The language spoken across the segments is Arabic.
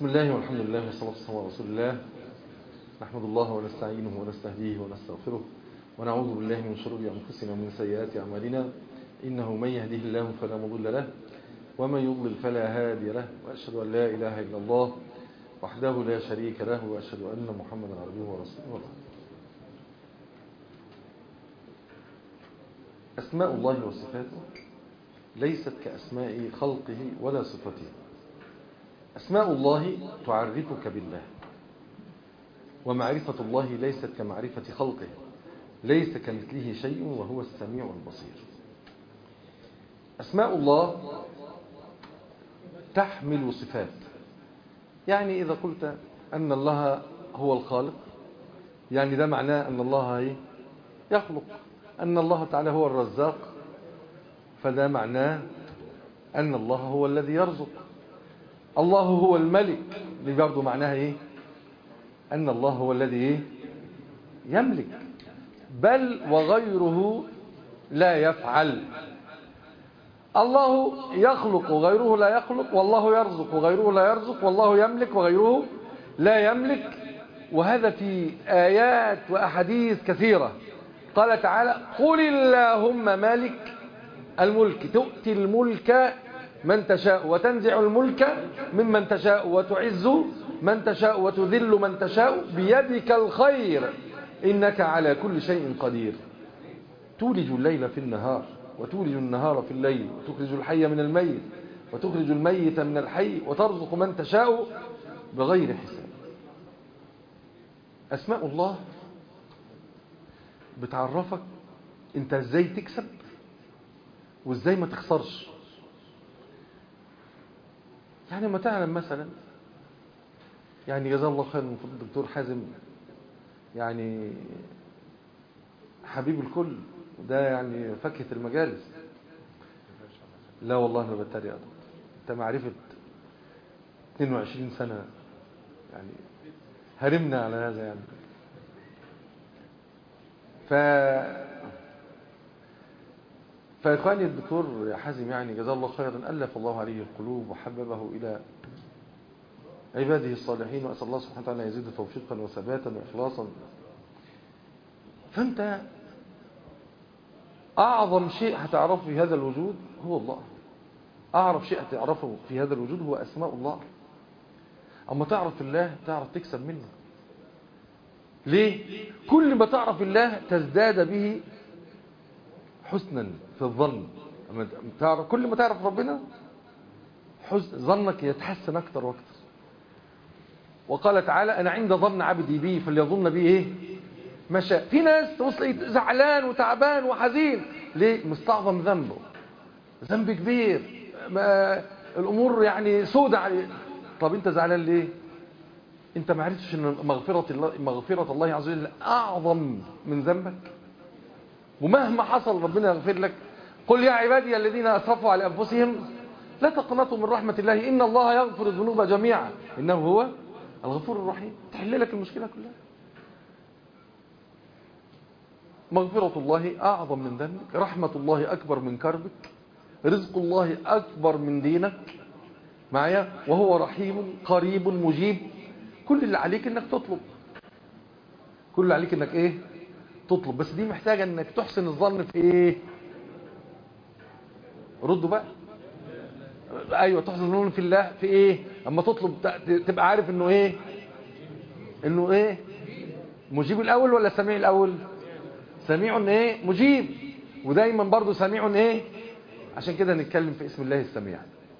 الله والحمد لله والصلاة والسلام على رسول الله. نحمد الله ونستعينه ونستهديه ونستغفره ونعوذ بالله من شرور أنفسنا ومن سيئات أعمالنا، إنه من يهده الله فلا مضل له ومن يضلل فلا هادي له، وأشهد أن لا إله إلا الله وحده لا شريك له، وأشهد أن محمدا عبده ورسوله. أسماء الله وصفاته ليست كأسماء خلقه ولا صفته. أسماء الله تعرفك بالله، ومعرفة الله ليست كمعرفة خلقه، ليس كمثله شيء وهو السميع البصير. أسماء الله تحمل صفات، يعني إذا قلت أن الله هو الخالق، يعني ده معناه أن الله يخلق. أن الله تعالى هو الرزاق، فده معناه أن الله هو الذي يرزق. الله هو الملك، دي برضه معناها أن الله هو الذي يملك، بل وغيره لا يفعل. الله يخلق وغيره لا يخلق، والله يرزق وغيره لا يرزق، والله يملك وغيره لا يملك. وهذا في آيات وأحاديث كثيرة. قال تعالى: قل اللهم مالك الملك تؤتي الملك من تشاء وتنزع الملك ممن تشاء وتعز من تشاء وتذل من تشاء بيدك الخير إنك على كل شيء قدير. تولج الليل في النهار وتولج النهار في الليل، وتخرج الحي من الميت وتخرج الميت من الحي، وترزق من تشاء بغير حساب. أسماء الله بتعرفك انت ازاي تكسب وازاي ما تخسرش. يعني ما تعلم مثلا، يعني جزاه الله خير المفروض الدكتور حازم، يعني حبيب الكل، وده يعني فكهة المجالس. لا والله ما بتريق، انت معرفة 22 سنة يعني هرمنا على هذا يعني. فإخواني الدكتور حازم يعني جزاه الله خيرا ألف الله عليه القلوب وحببه إلى عباده الصالحين، وأسأل الله سبحانه وتعالى يزيد توفيقا وثباتا وإخلاصا. فأنت أعظم شيء هتعرفه في هذا الوجود هو الله. أعرف شيء هتعرفه في هذا الوجود هو أسماء الله. أما تعرف الله تعرف تكسب منه. ليه؟ كل ما تعرف الله تزداد به حسنا في الظن. كل ما تعرف ربنا ظنك يتحسن أكتر وأكتر. وقال تعالى: أنا عند ظن عبدي بي فليظن بي ما شاء. في ناس توصل زعلان وتعبان وحزين، ليه؟ مستعظم ذنبه، ذنب كبير، الأمور يعني سودة عليه. طب أنت زعلان ليه؟ أنت ما عرفتش أن مغفرة الله عز وجل أعظم من ذنبك، ومهما حصل ربنا يغفر لك. قل يا عبادي الذين أسرفوا على أنفسهم لا تقنطوا من رحمة الله إن الله يغفر الذنوب جميعا إنه هو الغفور الرحيم. تحل لك المشكلة كلها. مغفرة الله أعظم من ذنبك، رحمة الله أكبر من كربك، رزق الله أكبر من دينك معايا، وهو رحيم قريب مجيب. كل اللي عليك انك تطلب، كل اللي عليك انك تطلب. بس دي محتاجة انك تحسن الظن في ردوا بقى. ايوه، تحسن الظن في الله في اما تطلب تبقى عارف انه انه مجيب الاول ولا سميع الاول؟ سميع مجيب. ودايما برضو سميع عشان كده نتكلم في اسم الله السميع.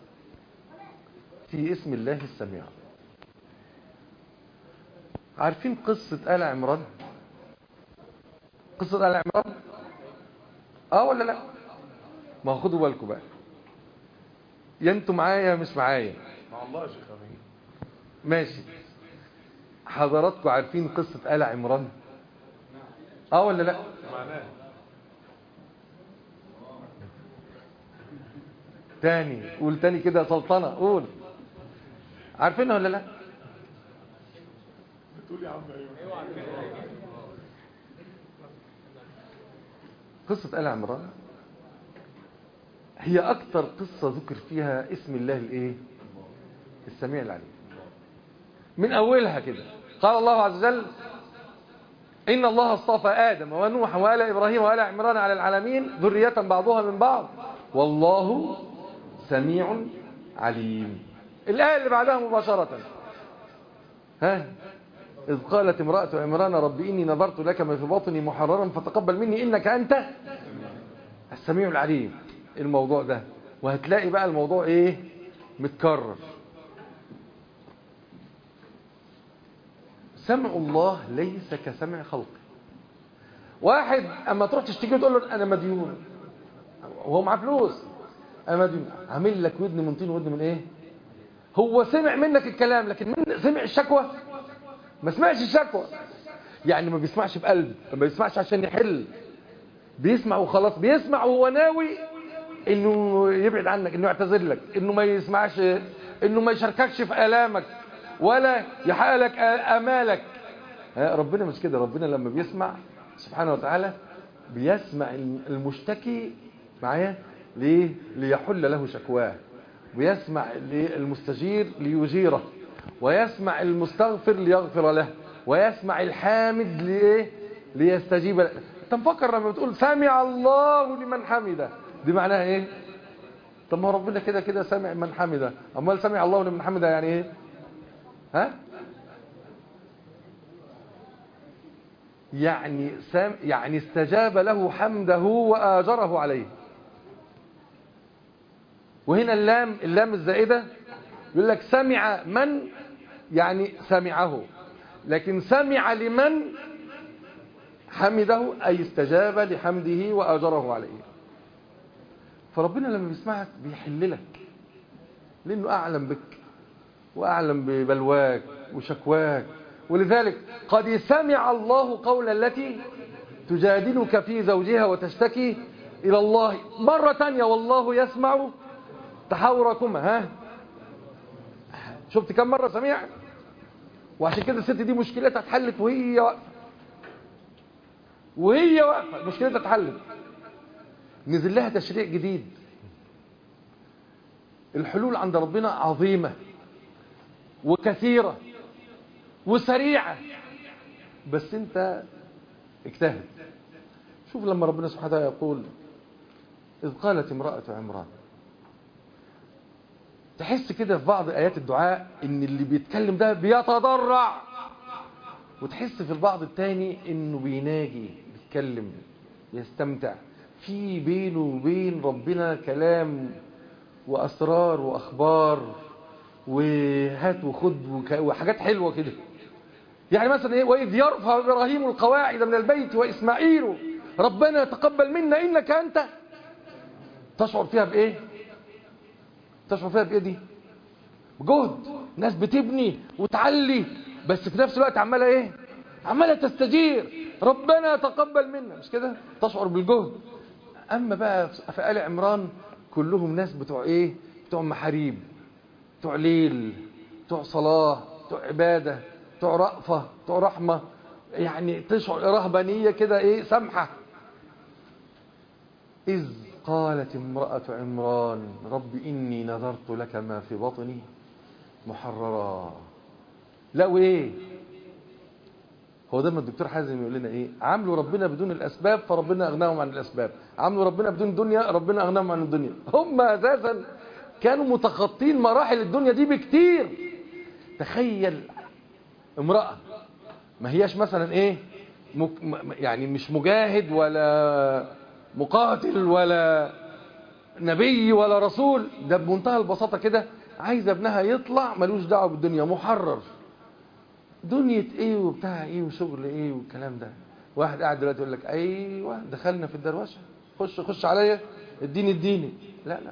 في اسم الله السميع، عارفين قصة آل عمران؟ قصة آل عمران ولا لا؟ ما خدوا بالكم بقى، يا انتوا معايا مش معايا؟ مع الله يا شيخ امين. ماشي. حضراتكم عارفين قصة آل عمران ولا لا؟ معناه تاني، قول تاني كده سلطنة، قول. عارفينها ولا لا؟ بتقول يا عم ايوه. قصة آل عمران هي أكتر قصة ذكر فيها اسم الله السميع العليم. من أولها كده. قال الله عز وجل: إن الله اصطفى آدم ونوح وآل إبراهيم وآل عمران على العالمين ذرية بعضها من بعض والله سميع عليم. الآية اللي بعدها مباشرة: إذ قالت امرأة عمران رب إني نظرت لك ما في بطني محررا فتقبل مني إنك أنت السميع العليم. الموضوع ده، وهتلاقي بقى الموضوع إيه متكرر. سمع الله ليس كسمع خلقه. واحد اما تروح تشتكي وتقول له انا مديون وهو معاه فلوس، انا مديون، عامل لك ودن من طين ودن من ايه؟ هو سمع منك الكلام لكن سمع الشكوى؟ ما سمعش الشكوى. يعني ما بيسمعش بقلب، ما بيسمعش عشان يحل، بيسمع وخلاص. بيسمع وهو ناوي انه يبعد عنك، انه يعتذر لك، انه ما يسمعش، انه ما يشارككش في آلامك ولا يحقق لك آمالك. ربنا مش كده. ربنا لما بيسمع سبحانه وتعالى بيسمع المشتكي معايا ليه؟ ليحل له شكواه، ويسمع المستجير ليجيره، ويسمع المستغفر ليغفر له، ويسمع الحامد ليه؟ ليستجيب له. انت مفكر لما بتقول سمع الله لمن حمده دي معناها ايه؟ طب ما ربنا كده كده سمع من حمده، امال سمع الله لمن حمده يعني ايه؟ يعني استجاب له حمده وآجره عليه. وهنا اللام الزائدة يقول لك سمع من، يعني سمعه، لكن سمع لمن حمده أي استجاب لحمده وآجره عليه. فربنا لما بيسمعك بيحللك لأنه أعلم بك وأعلم ببلواك وشكواك. ولذلك قد سمع الله قول التي تجادلك في زوجها وتشتكي إلى الله مرة تانية والله يسمع تحاوركما. شفت كم مرة سمع؟ وعشان كده الست دي مشكلتها اتحلت وهي واقفة مشكلتها اتحلت. نزل لها تشريع جديد. الحلول عند ربنا عظيمة وكثيرة وسريعة، بس انت اجتهد. شوف لما ربنا سبحانه وتعالى يقول إذ قالت امرأة عمران، تحس كده في بعض آيات الدعاء ان اللي بيتكلم ده بيتضرع، وتحس في البعض التاني انه بيناجي بيتكلم يستمتع. في بينه وبين ربنا كلام وأسرار وأخبار وهات وخد وحاجات حلوة كده. يعني مثلا ايه؟ وإذ يرفع إبراهيم القواعد من البيت وإسماعيل ربنا تقبل منا إنك أنت. تشعر فيها بإيه؟ تشعر فيها بإيه دي؟ بجهد. ناس بتبني وتعلي بس في نفس الوقت عمالة إيه؟ عمالة تستجير ربنا تقبل منا، مش كده؟ تشعر بالجهد. أما بقى في آل عمران كلهم ناس بتوع إيه؟ بتوع محاريب، بتوع ليل، بتوع صلاة، بتوع عبادة، بتوع رأفة، بتوع رحمة. يعني تشعر رهبانية كده ايه سمحة. إذ قالت امرأة عمران رب إني نذرت لك ما في بطني محررا. لا وايه؟ هو ده ما الدكتور حازم يقول لنا ايه؟ عاملوا ربنا بدون الأسباب فربنا أغناهم عن الأسباب، عاملوا ربنا بدون دنيا ربنا أغناهم عن الدنيا. هم أساسا كانوا متخطين مراحل الدنيا دي بكتير. تخيل امرأة ما هياش مثلا ايه يعني مش مجاهد ولا مقاتل ولا نبي ولا رسول، ده بمنتهى البساطة كده عايزة ابنها يطلع ملوش دعوة بالدنيا، محرر. دنيا ايه وبتاع ايه وشغل ايه والكلام ده. واحد قاعد دلوقتي يقول لك ايوه دخلنا في الدروشه، خش عليا اديني. لا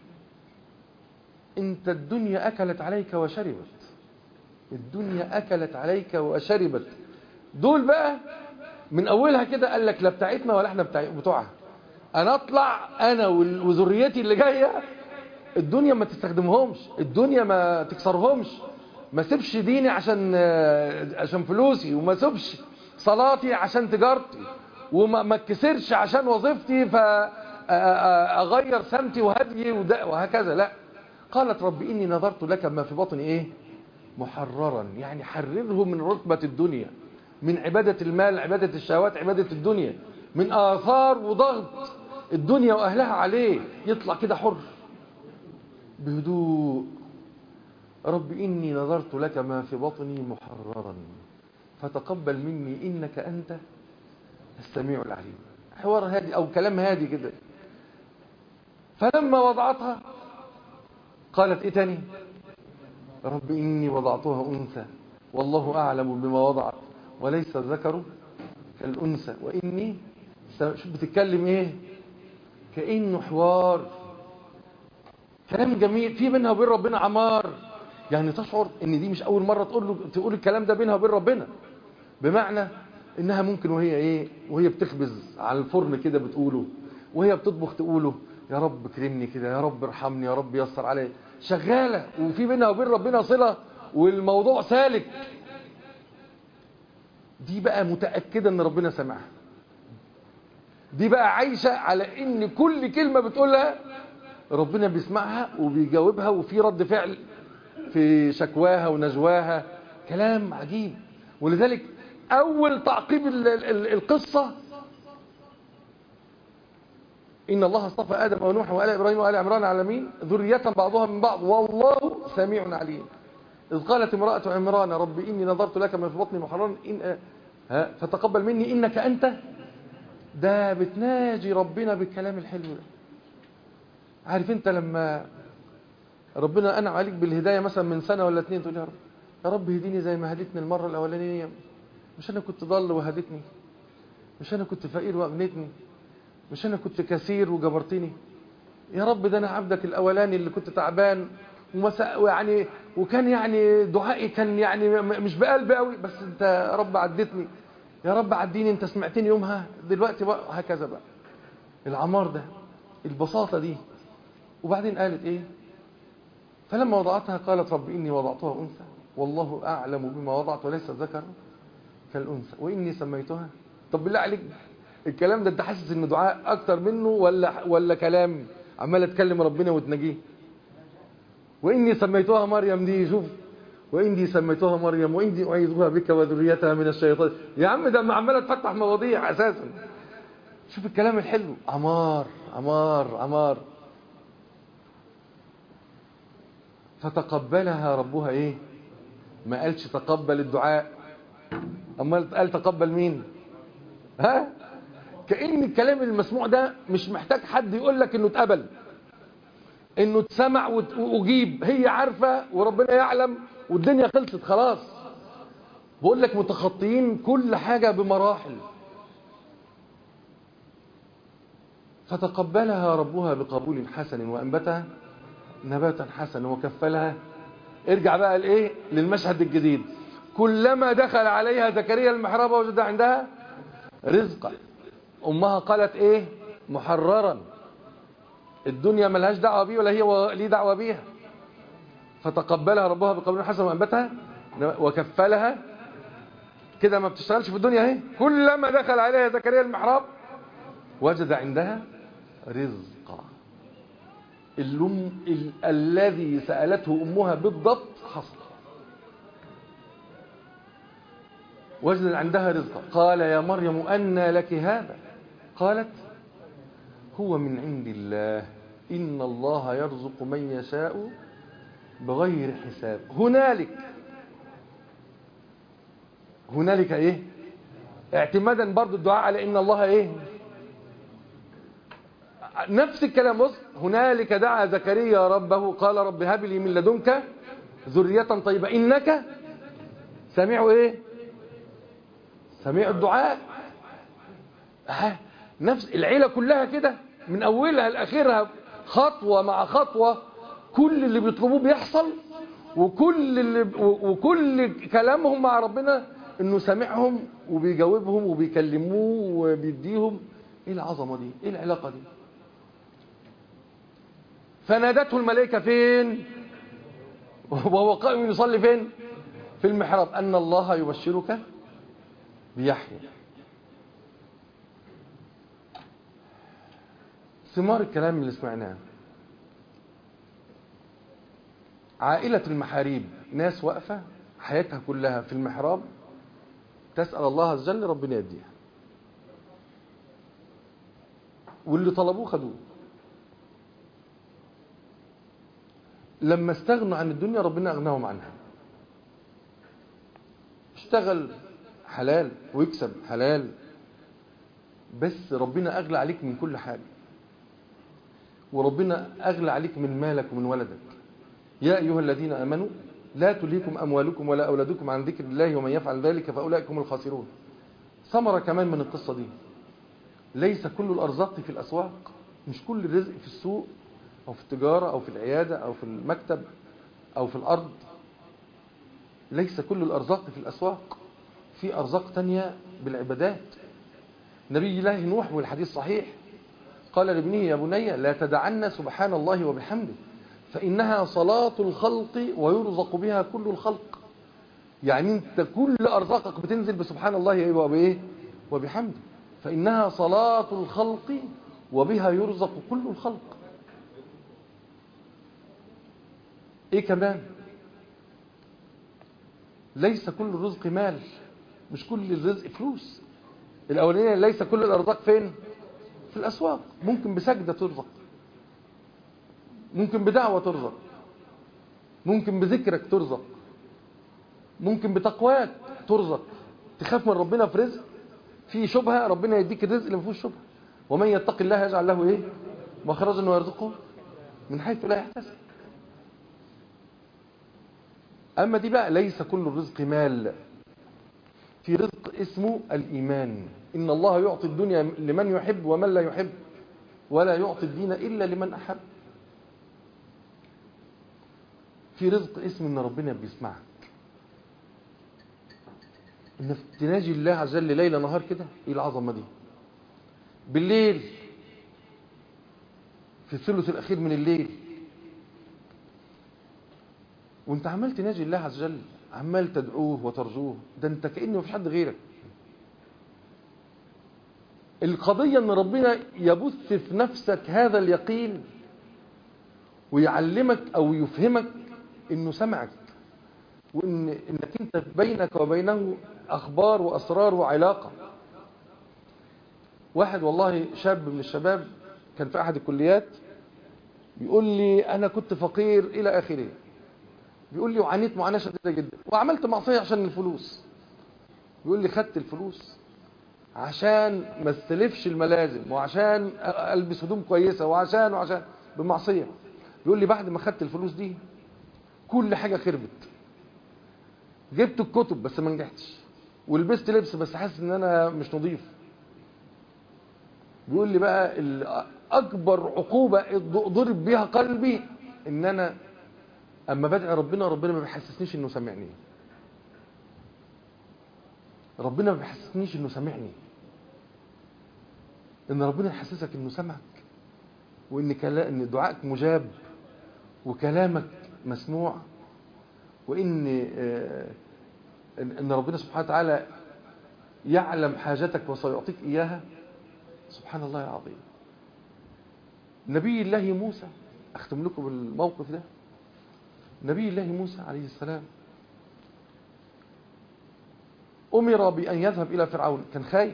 انت الدنيا اكلت عليك وشربت، الدنيا اكلت عليك وشربت. دول بقى من اولها كده قال لك لا بتاعتنا ولا احنا بتوعها. انا اطلع انا وذريتي اللي جايه الدنيا ما تستخدمهمش، الدنيا ما تكسرهمش، ما سيبش ديني عشان فلوسي، وما سيبش صلاتي عشان تجارتي، وما اتكسرش عشان وظيفتي فاغير سمتي وهديي وهكذا. لا، قالت رب اني نذرت لك ما في بطني ايه محررا، يعني حرره من رتبة الدنيا، من عبادة المال، عبادة الشهوات، عبادة الدنيا، من آثار وضغط الدنيا وأهلها عليه، يطلع كده حر بهدوء. رب إني نظرت لك ما في بطني محررا فتقبل مني إنك أنت السميع العليم. حوار هادي أو كلام هادي كده. فلما وضعتها قالت إيه تاني؟ رب إني وضعتها أنثى والله أعلم بما وضعت وليس الذكر كالأنثى وإني شوف بتتكلم إيه؟ كأنه حوار كلام جميل في بينها وبين ربنا عمار. يعني تشعر ان دي مش اول مرة تقول الكلام ده بينها وبين ربنا، بمعنى انها ممكن وهي بتخبز على الفرن كده بتقوله، وهي بتطبخ تقوله يا رب كرمني كده، يا رب ارحمني، يا رب يسر علي، شغالة وفي بينها وبين ربنا صلة والموضوع سالك. دي بقى متأكدة ان ربنا سمعها، دي بقى عايشة على ان كل كلمة بتقولها ربنا بيسمعها وبيجاوبها، وفي رد فعل في شكواها ونجواها. كلام عجيب. ولذلك أول تعقيب القصة إن الله اصطفى آدم ونوح وآل إبراهيم وآل عمران على العالمين ذرية بعضها من بعض والله سميع عليم. إذ قالت امرأة عمران رب إني نظرت لك ما في بطني محررا فتقبل مني إنك أنت. ده بتناجي ربنا بالكلام الحلو ده. عارف أنت لما ربنا أنعم عليك بالهداية مثلا من سنة ولا 2 تقول يا رب هديني زي ما هديتني المرة الأولانية، مش أنا كنت ضال وهديتني، مش أنا كنت فقير وأغنيتني، مش أنا كنت كثير وجبرتني، يا رب ده أنا عبدك الأولاني اللي كنت تعبان يعني وكان يعني دعائي كان يعني مش بقلبي قوي، بس أنت يا رب عدتني، يا رب عديني، أنت سمعتني يومها، دلوقتي بقى هكذا بقى. العمار ده، البساطة دي. وبعدين قالت إيه؟ فلما وضعتها قالت رب إني وضعتها أنثى والله أعلم بما وضعت وليس الذكر كالأنثى وإني سميتها. طب بالله عليك الكلام ده أنت حاسس إنه دعاء أكتر منه ولا كلام عمال أتكلم ربنا وتنجيه؟ وإني سميتها مريم، دي شوف، وإني سميتها مريم وإني أعيذها بك وذريتها من الشيطان. يا عم ده عمالة تفتح مواضيع أساسا. شوف الكلام الحلو، عمار عمار عمار. فتقبلها ربها ايه؟ ما قالش تقبل الدعاء، اما قال تقبل مين؟ ها؟ كأن الكلام المسموع ده مش محتاج حد يقول لك انه اتقبل، انه اتسمع واجيب، هي عارفة وربنا يعلم والدنيا خلصت خلاص. بقول لك متخطيين كل حاجة بمراحل. فتقبلها ربها بقبول حسن وأنبتها نباتا حسنا وكفلها. ارجع بقى لايه؟ للمشهد الجديد. كلما دخل عليها زكريا المحراب وجد عندها رزقا. امها قالت ايه؟ محررا. الدنيا ملهاش دعوه بيه ولا هي ليه دعوه بيها. فتقبلها ربها بقبول حسن وانبتها وكفلها. كده ما بتشتغلش في الدنيا اهي. كلما دخل عليها زكريا المحراب وجد عندها رزقا. الذي سألته أمها بالضبط حصل. وجد عندها رزقا. قال يا مريم أنى لك هذا؟ قالت هو من عند الله إن الله يرزق من يشاء بغير حساب. هنالك ايه؟ اعتمادا برضو الدعاء على إن الله ايه؟ نفس الكلام. بص، هنالك دعا زكريا ربه قال رب هب لي من لدنك ذرية طيبة إنك سميع ايه؟ سميع الدعاء. نفس العيلة كلها كده من أولها لآخرها خطوة مع خطوة، كل اللي بيطلبوه بيحصل، وكل كلامهم مع ربنا إنه سامعهم وبيجاوبهم وبيكلموه وبيديهم. إيه العظمة دي؟ إيه العلاقة دي؟ فنادته الملائكة فين؟ وهو قائم يصلي فين؟ في المحراب أن الله يبشرك بيحيى. ثمار الكلام اللي سمعناه. عائلة المحاريب ناس واقفة حياتها كلها في المحراب تسأل الله عز وجل ربنا يديها، واللي طلبوه خدوه. لما استغنوا عن الدنيا ربنا أغناهم عنها. اشتغل حلال ويكسب حلال، بس ربنا أغلى عليك من كل حاجة، وربنا أغلى عليك من مالك ومن ولدك. يا أيها الذين آمنوا لا تلهكم أموالكم ولا أولادكم عن ذكر الله ومن يفعل ذلك فأولئك هم الخاسرون. ثمرة كمان من القصة دي، ليس كل الأرزاق في الأسواق، مش كل الرزق في السوق أو في التجارة أو في العيادة أو في المكتب أو في الأرض. ليس كل الأرزاق في الأسواق، في أرزاق تانية بالعبادات. نبي الله نوح والحديث صحيح قال لابنه يا بني لا تدعن سبحان الله وبحمده فإنها صلاة الخلق ويرزق بها كل الخلق. يعني انت كل أرزاقك بتنزل بسبحان الله وبإيه وبحمده، فإنها صلاة الخلق وبها يرزق كل الخلق. ايه كمان؟ ليس كل الرزق مال، مش كل الرزق فلوس. الأولانية ليس كل الأرزاق فين؟ في الأسواق. ممكن بسجدة ترزق، ممكن بدعوة ترزق، ممكن بذكرك ترزق، ممكن بتقواك ترزق. تخاف من ربنا في رزق، في شبهة ربنا يديك الرزق اللي ما فيهوش شبهة. ومن يتق الله يجعل له ايه مخرجا ويرزقه من حيث لا يحتسب. اما دي بقى ليس كل الرزق مال، في رزق اسمه الإيمان. إن الله يعطي الدنيا لمن يحب ومن لا يحب ولا يعطي الدين إلا لمن أحب. في رزق اسمه إن ربنا بيسمعك، إن تناجي الله عز وجل ليلة نهار كده. إيه العظمة دي؟ بالليل في الثلث الأخير من الليل وانت عمال تناجي الله عز وجل، عمال تدعوه وترجوه، ده انت كأنه مفيش حد غيرك. القضية ان ربنا يبث في نفسك هذا اليقين ويعلمك او يفهمك انه سمعك، انك انت بينك وبينه اخبار واسرار وعلاقة. واحد والله شاب من الشباب كان في احد الكليات بيقول لي انا كنت فقير الى اخره، بيقول لي وعانيت معاناة شديدة جدا وعملت معصية عشان الفلوس. بيقول لي خدت الفلوس عشان ما استلفش الملازم وعشان البس هدوم كويسة وعشان بمعصية. بيقول لي بعد ما خدت الفلوس دي كل حاجة خربت. جبت الكتب بس ما نجحتش، ولبست لبس بس حاسس ان انا مش نظيف. بيقول لي بقى اكبر عقوبة ضرب بيها قلبي ان انا اما بدعي ربنا ما بيحسسنيش انه سمعني. ربنا ما بيحسسنيش انه سمعني. ان ربنا يحسسك انه سمعك، وان ان دعائك مجاب وكلامك مسموع، وان ان ربنا سبحانه وتعالى يعلم حاجتك وسيعطيك اياها. سبحان الله العظيم. نبي الله موسى، اختم لكم بالموقف ده. نبي الله موسى عليه السلام أمر بأن يذهب إلى فرعون، كان خايف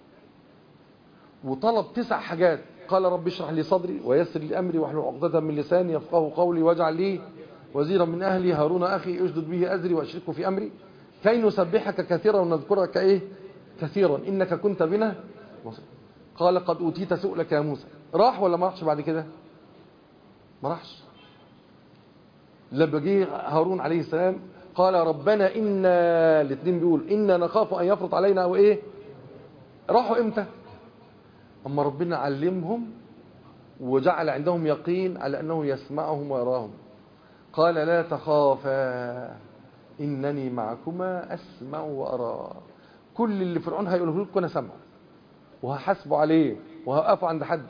وطلب 9 حاجات. قال رب اشرح لي صدري ويسر لي أمري واحلل عقدة من لساني يفقهوا قولي واجعل لي وزيرا من أهلي هارون أخي اشدد به أزري وأشركه في أمري كي نسبحك كثيرا ونذكرك كثيرا إنك كنت بنا بصيرا. قال قد أوتيت سؤلك يا موسى. راح ولا ما راحش بعد كده؟ ما راحش. لما جه هارون عليه السلام قال ربنا إنا، الاثنين بيقول إنا نخاف أن يفرط علينا أو راحوا إمتى؟ أما ربنا علمهم وجعل عندهم يقين على أنه يسمعهم ويراهم. قال لا تخافا إنني معكما أسمع وأرى. كل اللي فرعون هيقوله لكم أنا سمعه وهحاسبه عليه وهقفه عند حد.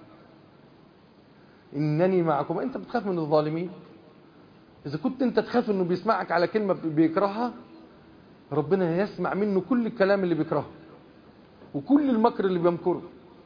إنني معكما. أنت بتخاف من الظالمين؟ إذا كنت أنت تخاف أنه بيسمعك على كلمة بيكرهها، ربنا يسمع منه كل الكلام اللي بيكرهه وكل المكر اللي بيمكره.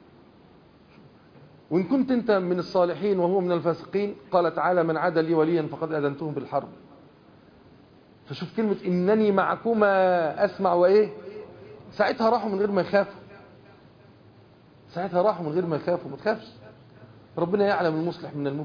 وإن كنت أنت من الصالحين وهو من الفاسقين، قال تعالى من عاد لي وليا فقد أذنته بالحرب. فشوف كلمة إنني معكما أسمع وإيه، ساعتها راحوا من غير ما يخافوا، ساعتها راحوا من غير ما يخافوا. ما تخافش، ربنا يعلم المصلح من المفسد.